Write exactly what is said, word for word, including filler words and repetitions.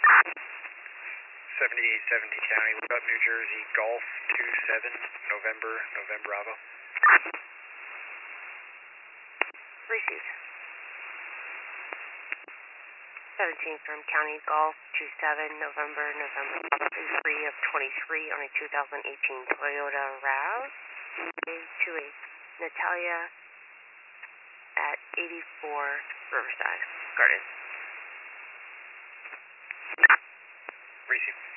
seventy-eight seventy County, what about New Jersey, Golf two seven, November, November Bravo. Received. seventeen from County Golf two seven, November, November three of twenty-three on a two thousand eighteen Toyota RAV. two eight, Natalia at eighty-four Riverside Garden. Receive.